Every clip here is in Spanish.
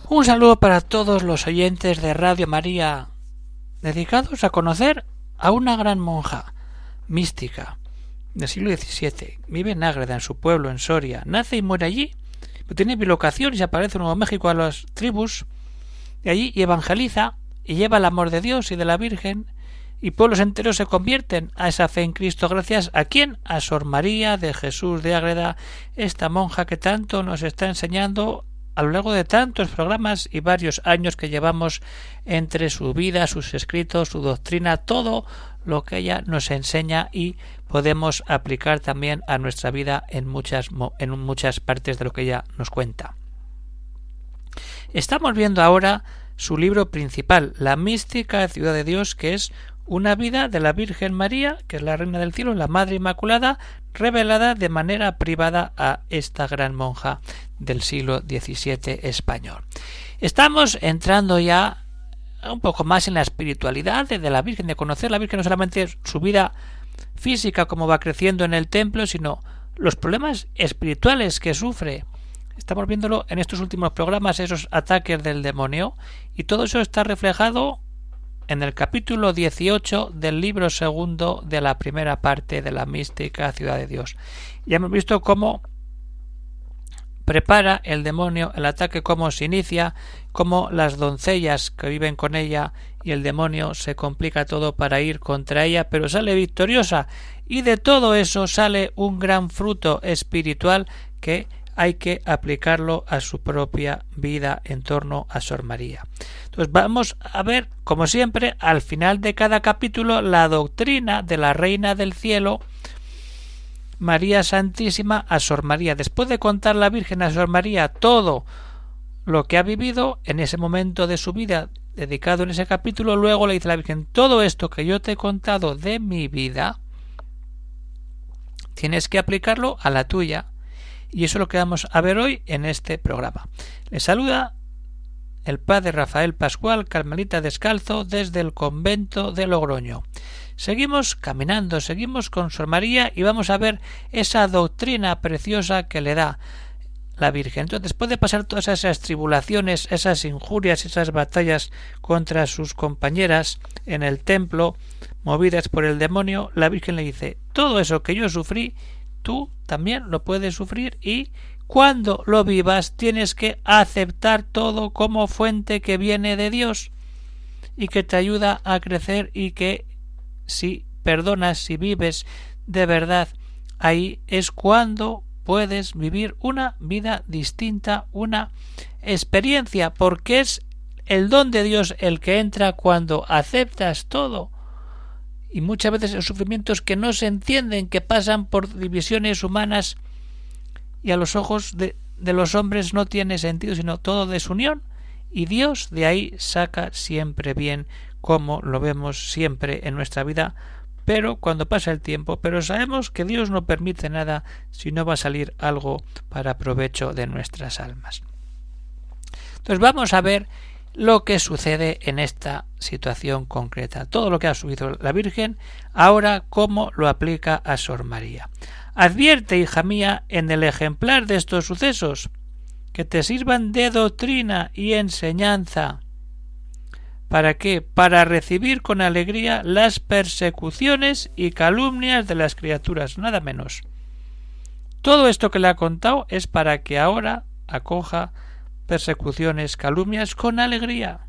Un saludo para todos los oyentes de Radio María, dedicados a conocer a una gran monja mística del siglo XVII. Vive en Ágreda, en su pueblo, en Soria. Nace y muere allí, pero tiene bilocación y se aparece en Nuevo México a las tribus de allí y evangeliza y lleva el amor de Dios y de la Virgen, y pueblos enteros se convierten a esa fe en Cristo gracias a ¿quién? A Sor María de Jesús de Ágreda, esta monja que tanto nos está enseñando a lo largo de tantos programas y varios años que llevamos entre su vida, sus escritos, su doctrina, todo lo que ella nos enseña y podemos aplicar también a nuestra vida en muchas partes de lo que ella nos cuenta. Estamos viendo ahora su libro principal, La mística ciudad de Dios, que es una vida de la Virgen María, que es la Reina del Cielo, la Madre Inmaculada, revelada de manera privada a esta gran monja del siglo XVII español. Estamos entrando ya un poco más en la espiritualidad de la Virgen, de conocer la Virgen, no solamente su vida física, como va creciendo en el templo, sino los problemas espirituales que sufre. Estamos viéndolo en estos últimos programas, esos ataques del demonio, y todo eso está reflejado en el capítulo 18 del libro segundo de la primera parte de la mística ciudad de Dios. Ya hemos visto cómo prepara el demonio el ataque, cómo se inicia, cómo las doncellas que viven con ella y el demonio se complica todo para ir contra ella, pero sale victoriosa, y de todo eso sale un gran fruto espiritual que hay que aplicarlo a su propia vida en torno a Sor María. Entonces vamos a ver, como siempre, al final de cada capítulo, la doctrina de la Reina del Cielo, María Santísima, a Sor María. Después de contar la Virgen a Sor María todo lo que ha vivido en ese momento de su vida, dedicado en ese capítulo, luego le dice la Virgen: todo esto que yo te he contado de mi vida, tienes que aplicarlo a la tuya. Y eso es lo que vamos a ver hoy en este programa. Les saluda el padre Rafael Pascual, carmelita descalzo, desde el convento de Logroño. Seguimos caminando, seguimos con Sor María y vamos a ver esa doctrina preciosa que le da la Virgen. Entonces, después de pasar todas esas tribulaciones, esas injurias, esas batallas contra sus compañeras en el templo, movidas por el demonio, la Virgen le dice: todo eso que yo sufrí, tú también lo puedes sufrir, y cuando lo vivas tienes que aceptar todo como fuente que viene de Dios y que te ayuda a crecer, y que si perdonas, si vives de verdad, ahí es cuando puedes vivir una vida distinta, una experiencia, porque es el don de Dios el que entra cuando aceptas todo. Y muchas veces los sufrimientos que no se entienden, que pasan por divisiones humanas y a los ojos de los hombres no tiene sentido, sino todo desunión, y Dios de ahí saca siempre bien, como lo vemos siempre en nuestra vida, pero cuando pasa el tiempo, pero sabemos que Dios no permite nada si no va a salir algo para provecho de nuestras almas. Entonces vamos a ver lo que sucede en esta situación concreta, todo lo que ha subido la Virgen, ahora cómo lo aplica a Sor María. Advierte, hija mía, en el ejemplar de estos sucesos, que te sirvan de doctrina y enseñanza. ¿Para qué? Para recibir con alegría las persecuciones y calumnias de las criaturas, nada menos. Todo esto que le ha contado es para que ahora acoja persecuciones, calumnias con alegría.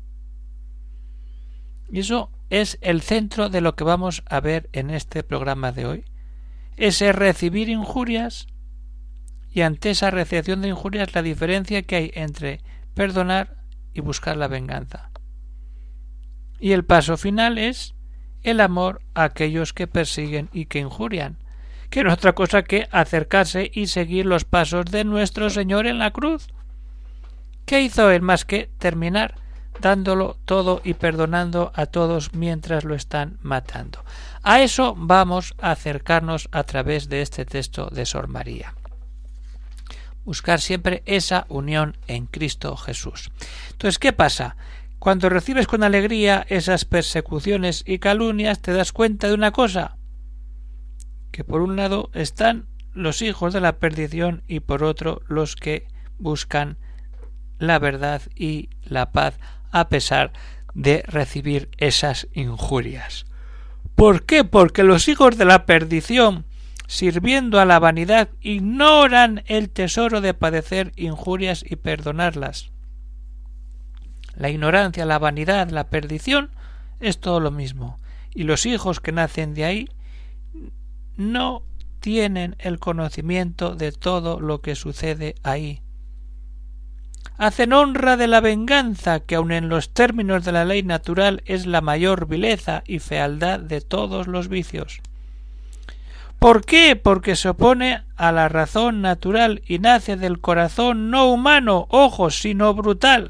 Y eso es el centro de lo que vamos a ver en este programa de hoy. Ese recibir injurias, y ante esa recepción de injurias la diferencia que hay entre perdonar y buscar la venganza. Y el paso final es el amor a aquellos que persiguen y que injurian, que no es otra cosa que acercarse y seguir los pasos de nuestro Señor en la cruz. ¿Qué hizo él más que terminar dándolo todo y perdonando a todos mientras lo están matando? A eso vamos a acercarnos a través de este texto de Sor María. Buscar siempre esa unión en Cristo Jesús. Entonces, ¿qué pasa? Cuando recibes con alegría esas persecuciones y calumnias, te das cuenta de una cosa, que por un lado están los hijos de la perdición y por otro los que buscan la verdad y la paz a pesar de recibir esas injurias. ¿Por qué? Porque los hijos de la perdición, sirviendo a la vanidad, ignoran el tesoro de padecer injurias y perdonarlas. La ignorancia, la vanidad, la perdición es todo lo mismo, y los hijos que nacen de ahí no tienen el conocimiento de todo lo que sucede ahí. Hacen honra de la venganza, que aun en los términos de la ley natural es la mayor vileza y fealdad de todos los vicios. ¿Por qué? Porque se opone a la razón natural y nace del corazón no humano, ojo, sino brutal.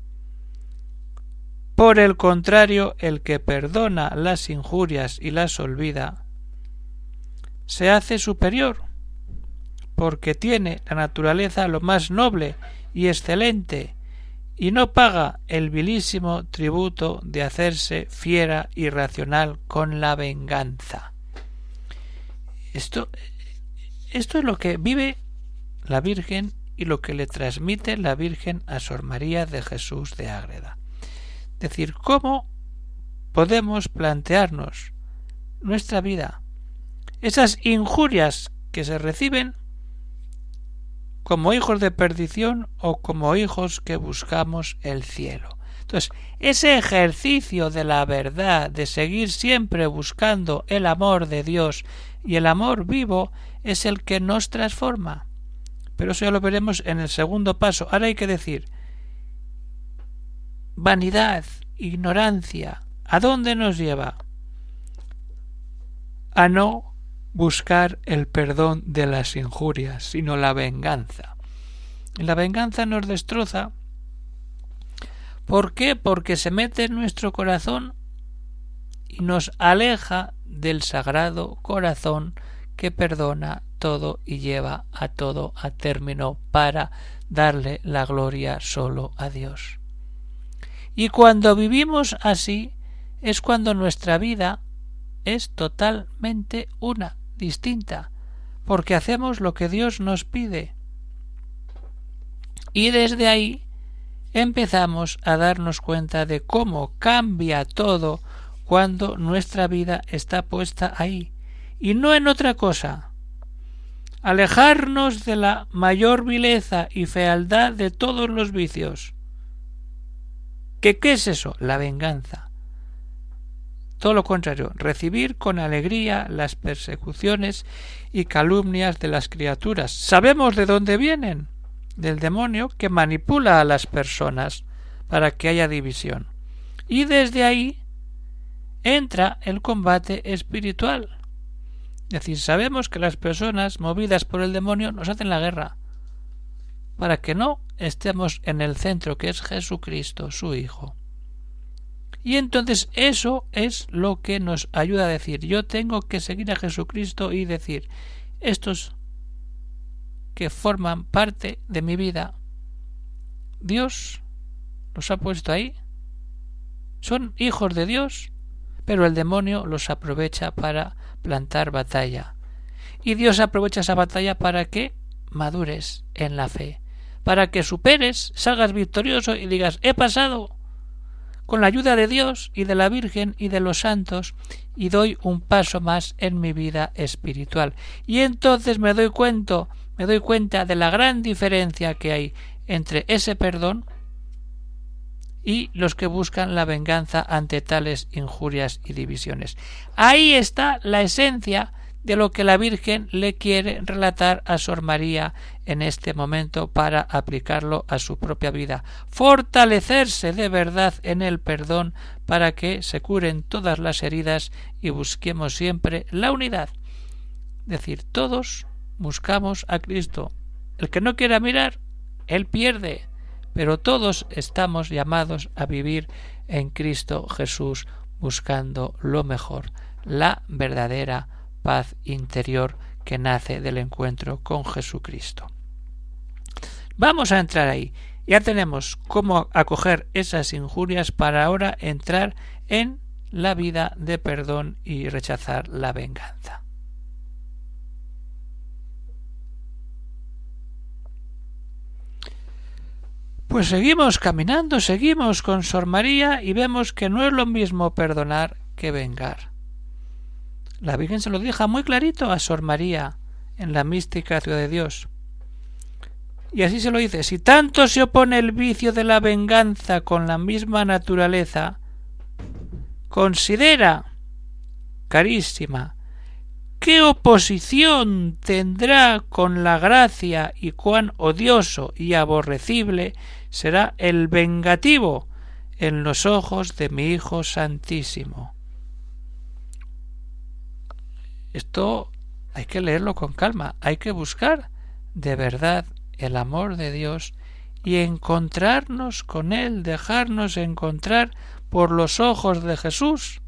Por el contrario, el que perdona las injurias y las olvida, se hace superior, porque tiene la naturaleza lo más noble y excelente, y no paga el vilísimo tributo de hacerse fiera y racional con la venganza. Esto es lo que vive la Virgen y lo que le transmite la Virgen a Sor María de Jesús de Ágreda. Es decir, ¿cómo podemos plantearnos nuestra vida? Esas injurias que se reciben como hijos de perdición o como hijos que buscamos el cielo. Entonces, ese ejercicio de la verdad, de seguir siempre buscando el amor de Dios y el amor vivo, es el que nos transforma. Pero eso ya lo veremos en el segundo paso. Ahora hay que decir, vanidad, ignorancia, ¿a dónde nos lleva? A no buscar el perdón de las injurias, sino la venganza. Y la venganza nos destroza. ¿Por qué? Porque se mete en nuestro corazón y nos aleja del sagrado corazón que perdona todo y lleva a todo a término para darle la gloria solo a Dios. Y cuando vivimos así es cuando nuestra vida es totalmente distinta, porque hacemos lo que Dios nos pide. Y desde ahí empezamos a darnos cuenta de cómo cambia todo cuando nuestra vida está puesta ahí, y no en otra cosa. Alejarnos de la mayor vileza y fealdad de todos los vicios. ¿Qué es eso? La venganza. Todo lo contrario, recibir con alegría las persecuciones y calumnias de las criaturas. ¿Sabemos de dónde vienen? Del demonio que manipula a las personas para que haya división. Y desde ahí entra el combate espiritual. Es decir, sabemos que las personas movidas por el demonio nos hacen la guerra para que no estemos en el centro, que es Jesucristo, su Hijo. Y entonces eso es lo que nos ayuda a decir, yo tengo que seguir a Jesucristo y decir, estos que forman parte de mi vida, Dios los ha puesto ahí, son hijos de Dios, pero el demonio los aprovecha para plantar batalla. Y Dios aprovecha esa batalla para que madures en la fe, para que superes, salgas victorioso y digas, he pasado con la ayuda de Dios y de la Virgen y de los santos y doy un paso más en mi vida espiritual. Y entonces me doy cuenta de la gran diferencia que hay entre ese perdón y los que buscan la venganza ante tales injurias y divisiones. Ahí está la esencia de lo que la Virgen le quiere relatar a Sor María en este momento para aplicarlo a su propia vida. Fortalecerse de verdad en el perdón para que se curen todas las heridas y busquemos siempre la unidad. Es decir, todos buscamos a Cristo. El que no quiera mirar, él pierde. Pero todos estamos llamados a vivir en Cristo Jesús buscando lo mejor, la verdadera paz interior que nace del encuentro con Jesucristo. Vamos a entrar ahí. Ya tenemos cómo acoger esas injurias para ahora entrar en la vida de perdón y rechazar la venganza. Pues seguimos caminando, seguimos con Sor María y vemos que no es lo mismo perdonar que vengar. La Virgen se lo deja muy clarito a Sor María en la mística Ciudad de Dios. Y así se lo dice: si tanto se opone el vicio de la venganza con la misma naturaleza, considera, carísima, ¿qué oposición tendrá con la gracia y cuán odioso y aborrecible será el vengativo en los ojos de mi Hijo Santísimo? Esto hay que leerlo con calma, hay que buscar de verdad el amor de Dios y encontrarnos con Él, dejarnos encontrar por los ojos de Jesús,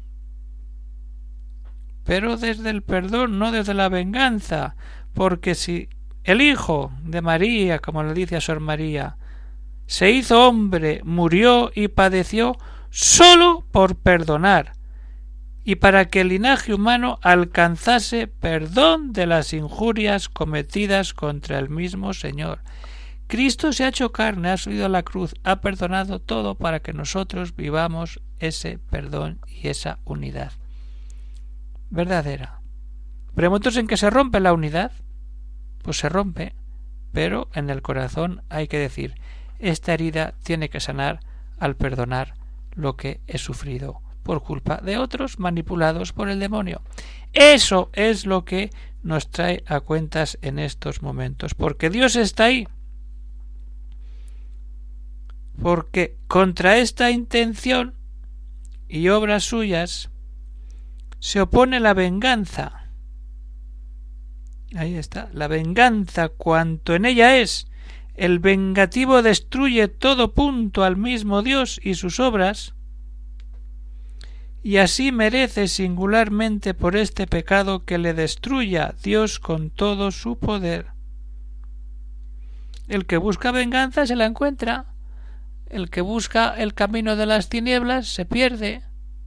pero desde el perdón, no desde la venganza, porque si el Hijo de María, como le dice a Sor María, se hizo hombre, murió y padeció sólo por perdonar, y para que el linaje humano alcanzase perdón de las injurias cometidas contra el mismo Señor. Cristo se ha hecho carne, ha subido a la cruz, ha perdonado todo para que nosotros vivamos ese perdón y esa unidad verdadera. Pero hay momentos en que se rompe la unidad, pues se rompe, pero en el corazón hay que decir: esta herida tiene que sanar al perdonar lo que he sufrido por culpa de otros manipulados por el demonio. Eso es lo que nos trae a cuentas en estos momentos, porque Dios está ahí, porque contra esta intención y obras suyas se opone la venganza. Ahí está, la venganza, cuanto en ella es. El vengativo destruye todo punto al mismo Dios y sus obras, y así merece singularmente por este pecado que le destruya Dios con todo su poder. El que busca venganza se la encuentra, el que busca el camino de las tinieblas se pierde.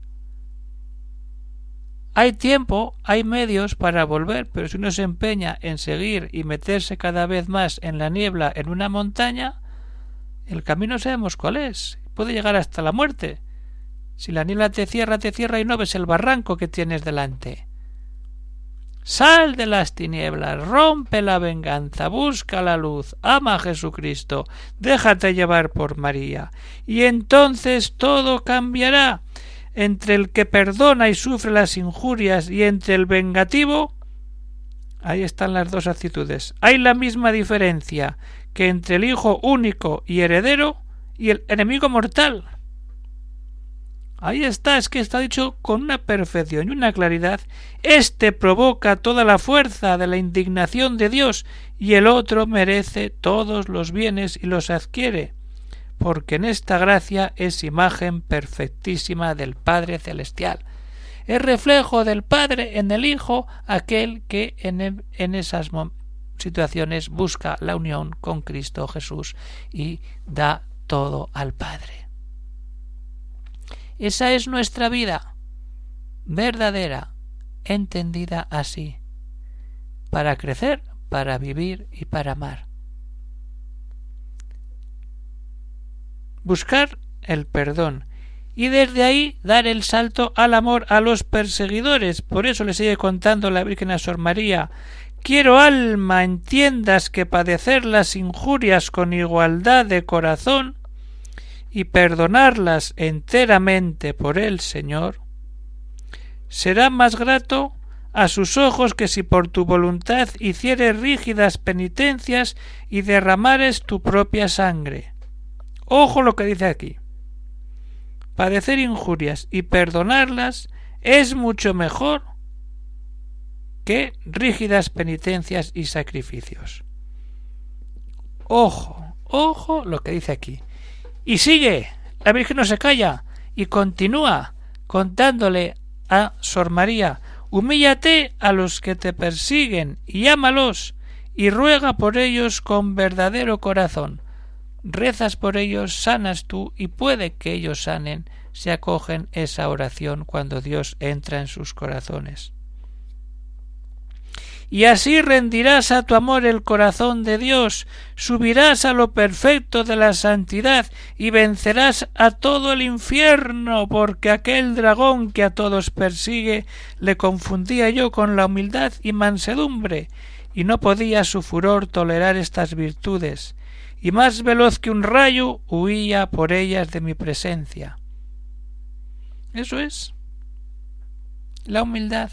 Hay tiempo, hay medios para volver, pero si uno se empeña en seguir y meterse cada vez más en la niebla, en una montaña, el camino sabemos cuál es, puede llegar hasta la muerte. Si la niebla te cierra y no ves el barranco que tienes delante. Sal de las tinieblas, rompe la venganza, busca la luz, ama a Jesucristo, déjate llevar por María, y entonces todo cambiará. Entre el que perdona y sufre las injurias y entre el vengativo, ahí están las dos actitudes. Hay la misma diferencia que entre el hijo único y heredero y el enemigo mortal. Ahí está, es que está dicho con una perfección y una claridad. Este provoca toda la fuerza de la indignación de Dios y el otro merece todos los bienes y los adquiere, porque en esta gracia es imagen perfectísima del Padre Celestial. Es reflejo del Padre en el Hijo, aquel que en esas situaciones busca la unión con Cristo Jesús y da todo al Padre. Esa es nuestra vida verdadera, entendida así, para crecer, para vivir y para amar. Buscar el perdón y desde ahí dar el salto al amor a los perseguidores. Por eso le sigue contando la Virgen a Sor María: quiero, alma, entiendas que padecer las injurias con igualdad de corazón y perdonarlas enteramente por el Señor será más grato a sus ojos que si por tu voluntad hicieres rígidas penitencias y derramares tu propia sangre. Ojo lo que dice aquí. Padecer injurias y perdonarlas es mucho mejor que rígidas penitencias y sacrificios. Ojo, ojo lo que dice aquí. Y sigue, la Virgen no se calla y continúa contándole a Sor María: humíllate a los que te persiguen y ámalos y ruega por ellos con verdadero corazón. Rezas por ellos, sanas tú y puede que ellos sanen si acogen esa oración cuando Dios entra en sus corazones. y así rendirás a tu amor el corazón de Dios, subirás a lo perfecto de la santidad y vencerás a todo el infierno, porque aquel dragón que a todos persigue le confundía yo con la humildad y mansedumbre, y no podía su furor tolerar estas virtudes, y más veloz que un rayo huía por ellas de mi presencia. Eso es la humildad,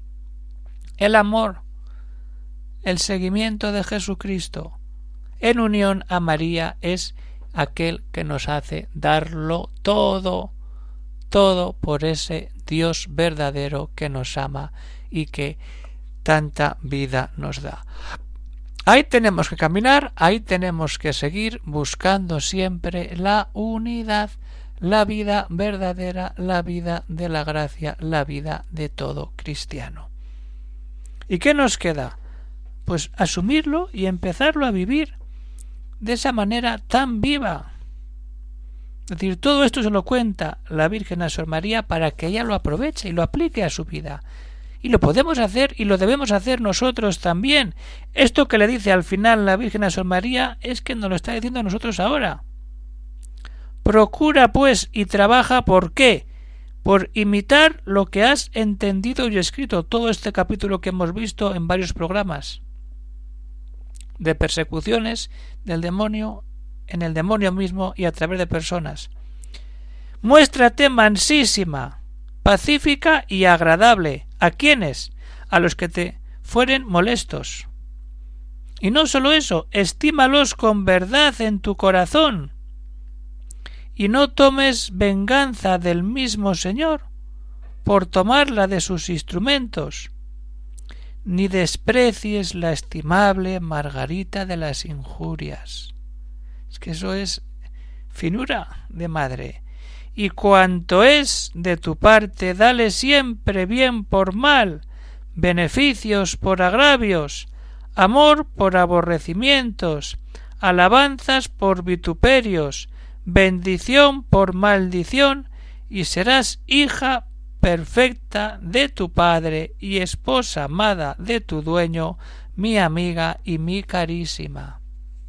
el amor, el seguimiento de Jesucristo en unión a María es aquel que nos hace darlo todo, todo por ese Dios verdadero que nos ama y que tanta vida nos da. Ahí tenemos que caminar, ahí tenemos que seguir buscando siempre la unidad, la vida verdadera, la vida de la gracia, la vida de todo cristiano. ¿Y qué nos queda? Pues asumirlo y empezarlo a vivir de esa manera tan viva. Es decir, todo esto se lo cuenta la Virgen a Sor María para que ella lo aproveche y lo aplique a su vida. Y lo podemos hacer y lo debemos hacer nosotros también. Esto que le dice al final la Virgen a Sor María es que nos lo está diciendo a nosotros ahora. Procura, pues, y trabaja, ¿por qué? Por imitar lo que has entendido y escrito, todo este capítulo que hemos visto en varios programas, de persecuciones del demonio, en el demonio mismo y a través de personas. Muéstrate mansísima, pacífica y agradable. ¿A quiénes? A los que te fueren molestos. Y no solo eso, estímalos con verdad en tu corazón. Y no tomes venganza del mismo Señor por tomarla de sus instrumentos, ni desprecies la estimable Margarita de las injurias. Es que eso es finura de madre. Y cuanto es de tu parte, dale siempre bien por mal, beneficios por agravios, amor por aborrecimientos, alabanzas por vituperios, bendición por maldición, y serás hija perfecta de tu Padre y esposa amada de tu dueño, mi amiga y mi carísima.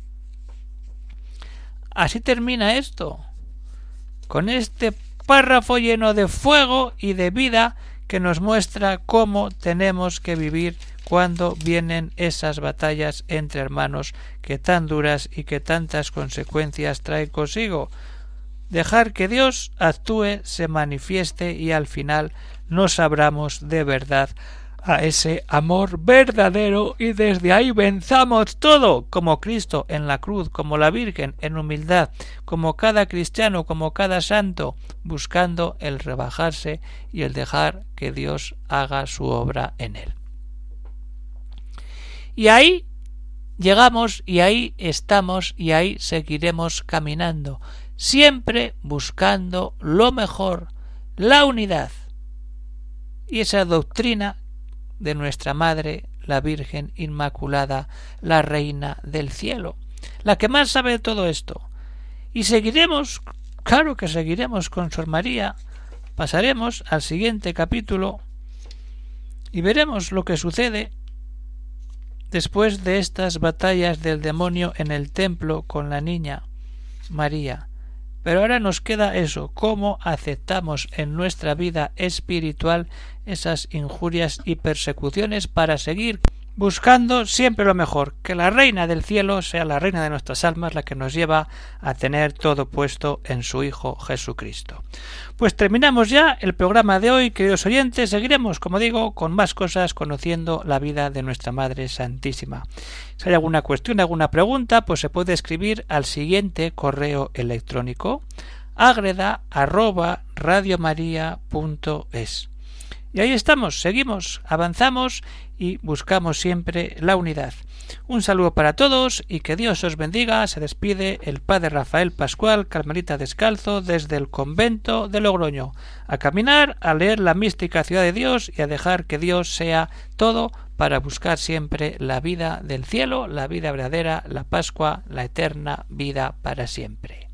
Así termina esto, con este párrafo lleno de fuego y de vida que nos muestra cómo tenemos que vivir cuando vienen esas batallas entre hermanos que tan duras y que tantas consecuencias traen consigo. Dejar que Dios actúe, se manifieste y al final nos abramos de verdad a ese amor verdadero y desde ahí venzamos todo, como Cristo en la cruz, como la Virgen en humildad, como cada cristiano, como cada santo, buscando el rebajarse y el dejar que Dios haga su obra en él. Y ahí llegamos y ahí estamos y ahí seguiremos caminando, siempre buscando lo mejor, la unidad y esa doctrina de nuestra Madre, la Virgen Inmaculada, la Reina del Cielo, la que más sabe de todo esto. Y seguiremos, claro que seguiremos con Sor María, pasaremos al siguiente capítulo y veremos lo que sucede después de estas batallas del demonio en el templo con la niña María. Pero ahora nos queda eso, cómo aceptamos en nuestra vida espiritual esas injurias y persecuciones para seguir buscando siempre lo mejor, que la Reina del Cielo sea la Reina de nuestras almas, la que nos lleva a tener todo puesto en su Hijo Jesucristo. Pues terminamos ya el programa de hoy, queridos oyentes. Seguiremos, como digo, con más cosas, conociendo la vida de nuestra Madre Santísima. Si hay alguna cuestión, alguna pregunta, pues se puede escribir al siguiente correo electrónico: agreda@radiomaria.es. Y ahí estamos, seguimos, avanzamos y buscamos siempre la unidad. Un saludo para todos y que Dios os bendiga. Se despide el Padre Rafael Pascual, carmelita descalzo, desde el convento de Logroño. A caminar, a leer la mística ciudad de Dios y a dejar que Dios sea todo para buscar siempre la vida del cielo, la vida verdadera, la Pascua, la eterna vida para siempre.